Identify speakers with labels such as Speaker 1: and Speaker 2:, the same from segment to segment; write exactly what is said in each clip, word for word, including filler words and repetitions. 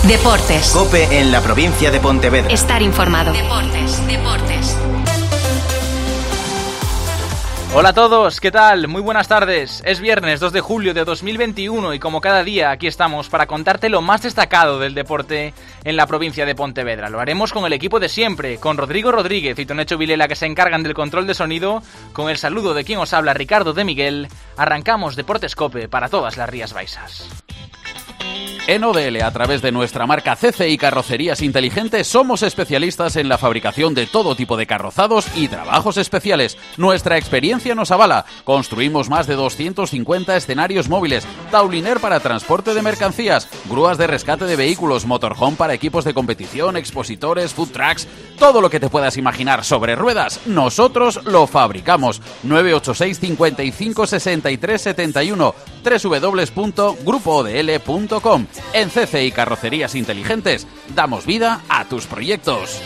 Speaker 1: Deportes.
Speaker 2: COPE en la provincia de Pontevedra.
Speaker 1: Estar informado. Deportes, deportes.
Speaker 3: Hola a todos, ¿qué tal? Muy buenas tardes. Es viernes dos de julio de dos mil veintiuno y como cada día aquí estamos para contarte lo más destacado del deporte en la provincia de Pontevedra. Lo haremos con el equipo de siempre, con Rodrigo Rodríguez y Tonecho Vilela, que se encargan del control de sonido, con el saludo de quien os habla, Ricardo de Miguel. Arrancamos Deportes COPE para todas las Rías Baixas.
Speaker 4: En O D L, a través de nuestra marca C C I Carrocerías Inteligentes, somos especialistas en la fabricación de todo tipo de carrozados y trabajos especiales. Nuestra experiencia nos avala. Construimos más de doscientos cincuenta escenarios móviles, tauliner para transporte de mercancías, grúas de rescate de vehículos, motorhome para equipos de competición, expositores, food trucks, todo lo que te puedas imaginar sobre ruedas, nosotros lo fabricamos. nueve ocho seis, cincuenta y cinco, sesenta y tres, setenta y uno, doble u doble u doble u punto grupo o d l punto com. En C C I Carrocerías Inteligentes damos vida a tus proyectos.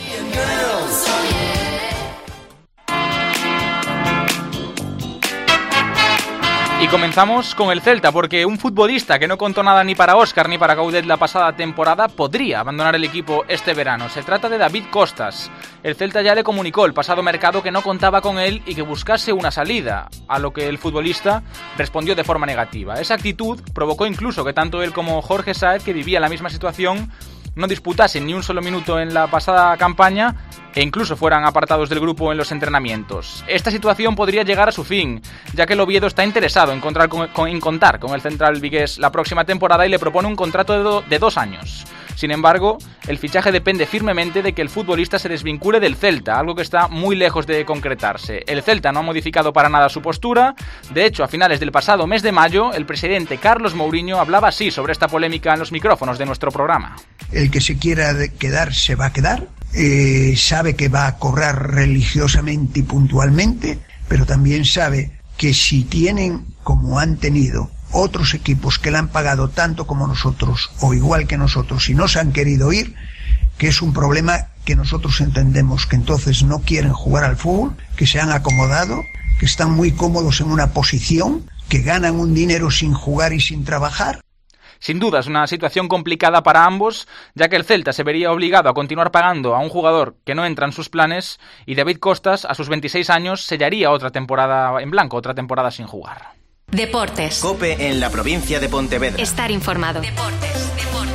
Speaker 3: Y comenzamos con el Celta, porque un futbolista que no contó nada ni para Óscar ni para Gaudet la pasada temporada podría abandonar el equipo este verano. Se trata de David Costas. El Celta ya le comunicó el pasado mercado que no contaba con él y que buscase una salida, a lo que el futbolista respondió de forma negativa. Esa actitud provocó incluso que tanto él como Jorge Sáez, que vivía la misma situación, no disputasen ni un solo minuto en la pasada campaña e incluso fueran apartados del grupo en los entrenamientos. Esta situación podría llegar a su fin, ya que el Oviedo está interesado en, contar con, con, en contar con el central vigués la próxima temporada y le propone un contrato de, do, de dos años. Sin embargo, el fichaje depende firmemente de que el futbolista se desvincule del Celta, algo que está muy lejos de concretarse. El Celta no ha modificado para nada su postura. De hecho, a finales del pasado mes de mayo, el presidente Carlos Mourinho hablaba así sobre esta polémica en los micrófonos de nuestro programa.
Speaker 5: El que se quiera quedar se va a quedar, eh, sabe que va a cobrar religiosamente y puntualmente, pero también sabe que si tienen, como han tenido, otros equipos que le han pagado tanto como nosotros o igual que nosotros y no se han querido ir, que es un problema que nosotros entendemos que entonces no quieren jugar al fútbol, que se han acomodado, que están muy cómodos en una posición, que ganan un dinero sin jugar y sin trabajar.
Speaker 3: Sin duda es una situación complicada para ambos, ya que el Celta se vería obligado a continuar pagando a un jugador que no entra en sus planes y David Costas, a sus veintiséis años, sellaría otra temporada en blanco, otra temporada sin jugar.
Speaker 1: Deportes.
Speaker 2: COPE en la provincia de Pontevedra.
Speaker 1: Estar informado. Deportes, deportes.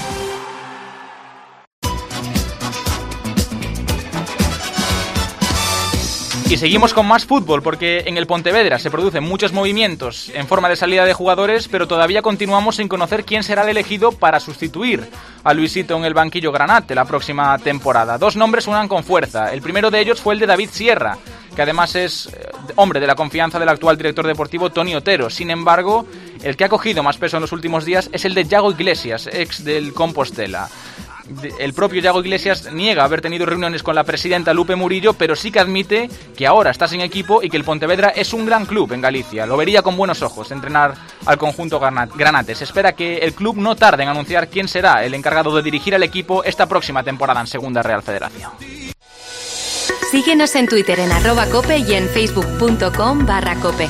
Speaker 3: Y seguimos con más fútbol, porque en el Pontevedra se producen muchos movimientos en forma de salida de jugadores, pero todavía continuamos sin conocer quién será el elegido para sustituir a Luisito en el banquillo granate la próxima temporada. Dos nombres suenan con fuerza. El primero de ellos fue el de David Sierra, que además es hombre de la confianza del actual director deportivo Toni Otero. Sin embargo, el que ha cogido más peso en los últimos días es el de Yago Iglesias, ex del Compostela. El propio Yago Iglesias niega haber tenido reuniones con la presidenta Lupe Murillo, pero sí que admite que ahora está sin equipo y que el Pontevedra es un gran club en Galicia. Lo vería con buenos ojos entrenar al conjunto granate. Se espera que el club no tarde en anunciar quién será el encargado de dirigir al equipo esta próxima temporada en Segunda Real Federación.
Speaker 1: Síguenos en Twitter en arroba cope y en facebook.com barra cope.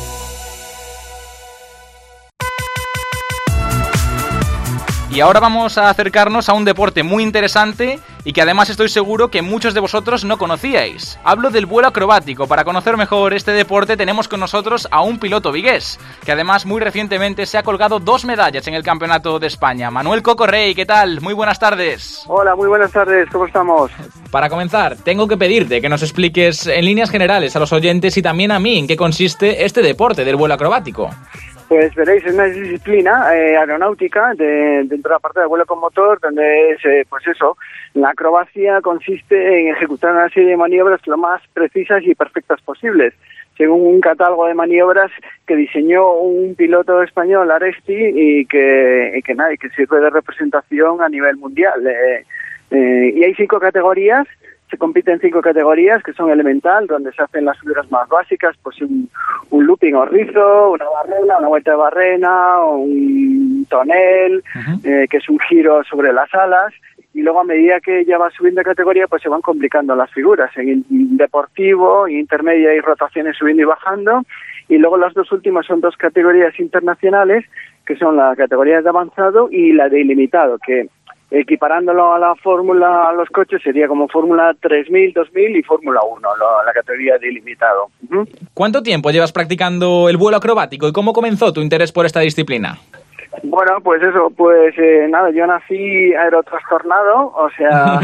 Speaker 3: Y ahora vamos a acercarnos a un deporte muy interesante y que además estoy seguro que muchos de vosotros no conocíais. Hablo del vuelo acrobático. Para conocer mejor este deporte tenemos con nosotros a un piloto vigués, que además muy recientemente se ha colgado dos medallas en el Campeonato de España. Manuel Coco Rey, ¿qué tal? Muy buenas tardes.
Speaker 6: Hola, muy buenas tardes, ¿cómo estamos?
Speaker 3: Para comenzar, tengo que pedirte que nos expliques en líneas generales a los oyentes y también a mí en qué consiste este deporte del vuelo acrobático.
Speaker 6: Pues veréis, es una disciplina eh, aeronáutica de, dentro de la parte del vuelo con motor, donde es, eh, pues eso, la acrobacia consiste en ejecutar una serie de maniobras lo más precisas y perfectas posibles, según un catálogo de maniobras que diseñó un piloto español, Aresti, y que, y que, nada, y que sirve de representación a nivel mundial. Eh, eh, y hay cinco categorías. Se compite en cinco categorías, que son elemental, donde se hacen las figuras más básicas, pues un, un looping o rizo, una barrena, una vuelta de barrena, un tonel, uh-huh. eh, que es un giro sobre las alas, y luego a medida que ya va subiendo de categoría, pues se van complicando las figuras. En deportivo, intermedia y rotaciones subiendo y bajando, y luego las dos últimas son dos categorías internacionales, que son la categoría de avanzado y la de ilimitado, que equiparándolo a la Fórmula, a los coches, sería como Fórmula tres mil, dos mil y Fórmula uno, lo, la categoría de ilimitado. Uh-huh.
Speaker 3: ¿Cuánto tiempo llevas practicando el vuelo acrobático y cómo comenzó tu interés por esta disciplina?
Speaker 6: Bueno, pues eso, pues eh, nada, yo nací aerotrastornado, o sea,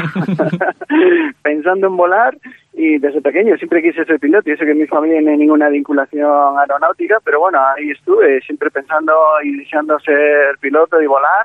Speaker 6: pensando en volar, y desde pequeño siempre quise ser piloto, y eso que en mi familia no hay ninguna vinculación aeronáutica, pero bueno, ahí estuve, siempre pensando y deseando ser piloto y volar,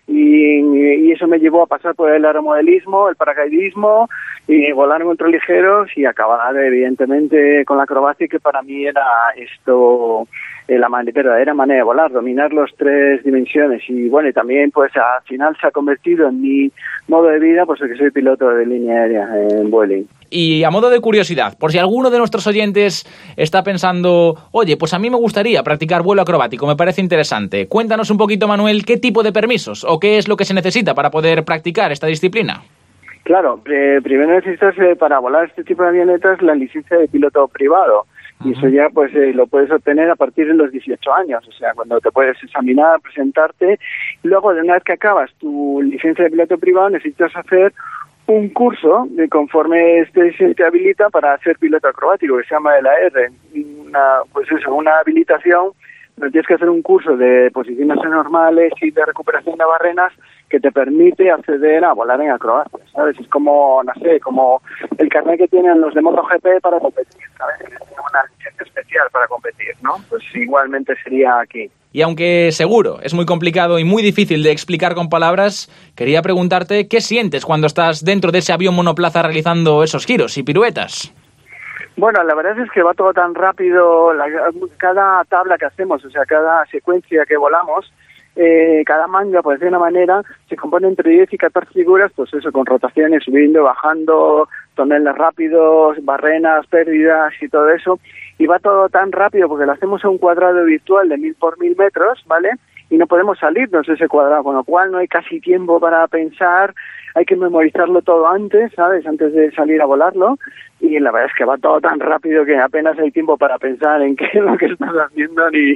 Speaker 6: y, y eso me llevó a pasar por el aeromodelismo, el paracaidismo, y volar en ultraligeros, y acabar evidentemente con la acrobacia, que para mí era esto... la verdadera manera de volar, dominar las tres dimensiones, y bueno, y también pues al final se ha convertido en mi modo de vida, pues que soy piloto de línea aérea en Vueling.
Speaker 3: Y a modo de curiosidad, por si alguno de nuestros oyentes está pensando, oye, pues a mí me gustaría practicar vuelo acrobático, me parece interesante, cuéntanos un poquito, Manuel, qué tipo de permisos o qué es lo que se necesita para poder practicar esta disciplina. Claro,
Speaker 6: eh, primero necesitas eh, para volar este tipo de avionetas la licencia de piloto privado. Y eso ya pues eh, lo puedes obtener a partir de los dieciocho años, o sea, cuando te puedes examinar, presentarte. Y luego, de una vez que acabas tu licencia de piloto privado, necesitas hacer un curso de conforme este se te habilita para ser piloto acrobático, que se llama el A R. Una, pues eso, una habilitación, donde tienes que hacer un curso de posiciones normales y de recuperación de barreras que te permite acceder a volar en acrobacia, ¿sabes? Es como, no sé, como el carnet que tienen los de MotoGP para competir, ¿sabes? Que tienen una licencia especial para competir, ¿no? Pues igualmente sería aquí.
Speaker 3: Y aunque seguro es muy complicado y muy difícil de explicar con palabras, quería preguntarte qué sientes cuando estás dentro de ese avión monoplaza realizando esos giros y piruetas.
Speaker 6: Bueno, la verdad es que va todo tan rápido, la, cada tabla que hacemos, o sea, cada secuencia que volamos, eh, cada manga, por decir de una manera, se compone entre diez y catorce figuras, pues eso, con rotaciones, subiendo, bajando, toneles rápidos, barrenas, pérdidas y todo eso, y va todo tan rápido porque lo hacemos a un cuadrado virtual de mil por mil metros, ¿vale? Y no podemos salirnos de ese cuadrado, con lo cual no hay casi tiempo para pensar, hay que memorizarlo todo antes, ¿sabes? Antes de salir a volarlo, y la verdad es que va todo tan rápido que apenas hay tiempo para pensar en qué es lo que estás haciendo ni,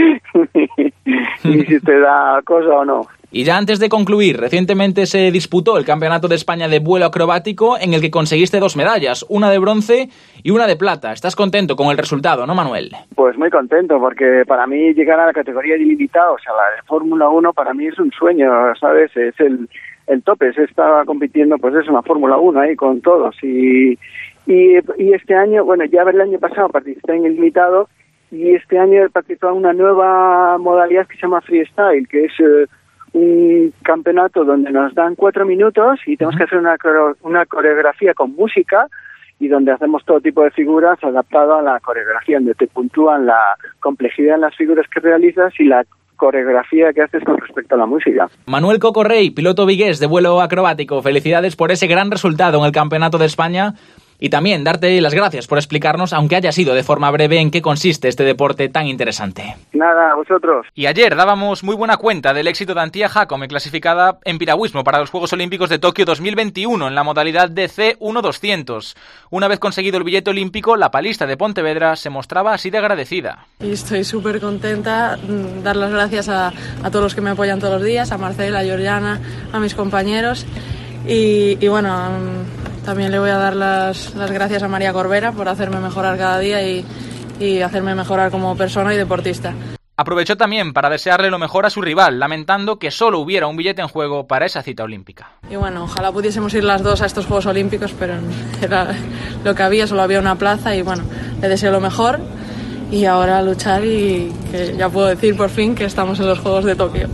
Speaker 6: ni, ni si te da cosa o no.
Speaker 3: Y ya antes de concluir, recientemente se disputó el Campeonato de España de Vuelo Acrobático, en el que conseguiste dos medallas, una de bronce y una de plata. Estás contento con el resultado, ¿no, Manuel?
Speaker 6: Pues muy contento, porque para mí llegar a la categoría de ilimitado, o sea, la de Fórmula uno, para mí es un sueño, ¿sabes? Es el, el tope, se está compitiendo, pues es una Fórmula uno ahí con todos. Y, y, y este año, bueno, ya el año pasado participé en el limitado, y este año he participado en una nueva modalidad que se llama freestyle, que es... Eh, un campeonato donde nos dan cuatro minutos y tenemos que hacer una, una coreografía con música, y donde hacemos todo tipo de figuras adaptado a la coreografía, donde te puntúan la complejidad de las figuras que realizas y la coreografía que haces con respecto a la música.
Speaker 3: Manuel Coco Rey, piloto vigués de vuelo acrobático, felicidades por ese gran resultado en el Campeonato de España. Y también darte las gracias por explicarnos, aunque haya sido de forma breve, en qué consiste este deporte tan interesante.
Speaker 6: Nada, a vosotros.
Speaker 3: Y ayer dábamos muy buena cuenta del éxito de Antía Jacome, clasificada en piragüismo para los Juegos Olímpicos de Tokio dos mil veintiuno en la modalidad de C uno doscientos. Una vez conseguido el billete olímpico, la palista de Pontevedra se mostraba así de agradecida.
Speaker 7: Y estoy súper contenta, dar las gracias a, a todos los que me apoyan todos los días, a Marcela, a Georgiana, a mis compañeros, y, y bueno... También le voy a dar las, las gracias a María Corbera por hacerme mejorar cada día y, y hacerme mejorar como persona y deportista.
Speaker 3: Aprovechó también para desearle lo mejor a su rival, lamentando que solo hubiera un billete en juego para esa cita olímpica.
Speaker 7: Y bueno, ojalá pudiésemos ir las dos a estos Juegos Olímpicos, pero era lo que había, solo había una plaza, y bueno, le deseo lo mejor y ahora luchar, y que ya puedo decir por fin que estamos en los Juegos de Tokio.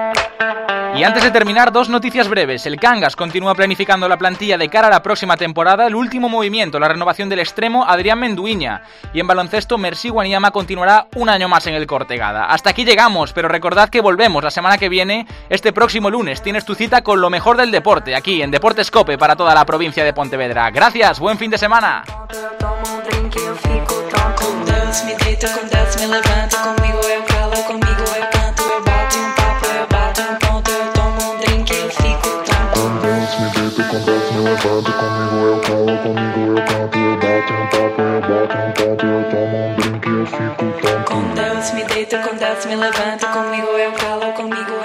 Speaker 3: Y antes de terminar, dos noticias breves. El Cangas continúa planificando la plantilla de cara a la próxima temporada. El último movimiento, la renovación del extremo Adrián Menduiña. Y en baloncesto, Merci Wanyama continuará un año más en el Cortegada. Hasta aquí llegamos, pero recordad que volvemos la semana que viene. Este próximo lunes tienes tu cita con lo mejor del deporte, aquí en Deportes Cope para toda la provincia de Pontevedra. Gracias, buen fin de semana.
Speaker 8: Levanto comigo, eu calo, comigo eu canto, eu bato um papo, eu boto um ponto, eu tomo um drink e eu fico tonto. Com Deus me deito, com Deus me levanto, comigo eu calo, comigo